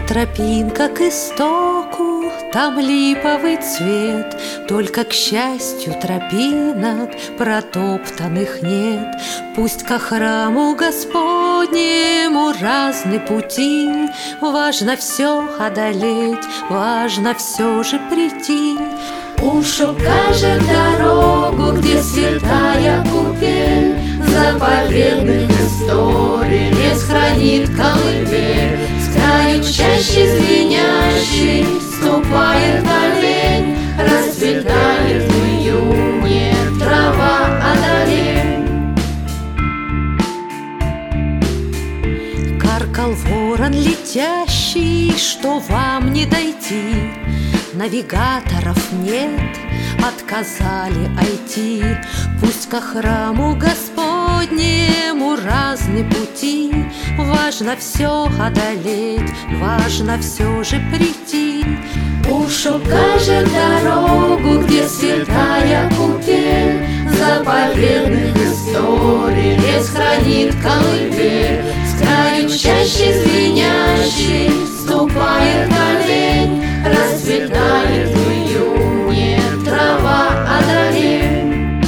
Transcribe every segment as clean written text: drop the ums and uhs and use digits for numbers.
тропинка к истоку, там липовый цвет. Только, к счастью, тропинок протоптанных нет. Пусть ко храму Господнему разны пути, важно все одолеть, важно все же прийти. Уж укажет дорогу, где святая купель, заповедных историй лес хранит колыбель. С краю чаще звенящий ступает олень, расцветает в июне трава одолень. Каркал ворон летящий, что вам не дойти. Навигаторов нет, отказали IT. Пусть ко храму Господнему разны пути, важно все одолеть, важно все же прийти. Уж укажет дорогу, где святая купель, заповедных историй лес хранит колыбель. С краю чаще звенящий ступает олень, расцветает в июне трава одолень.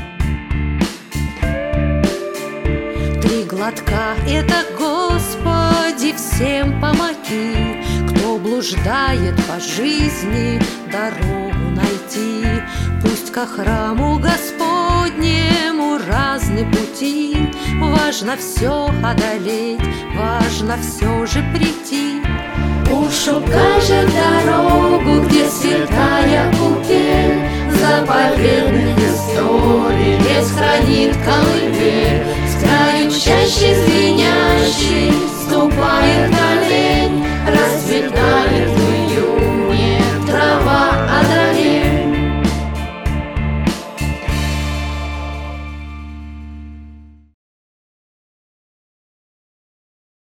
Три глотка — это, Господи, всем помоги, кто блуждает по жизни, дорогу найти. Пусть ко храму Господнему разны пути, важно все одолеть, важно все же прийти. Уж укажет дорогу, где святая купель, заповедных историй лес хранит колыбель. С краю чаще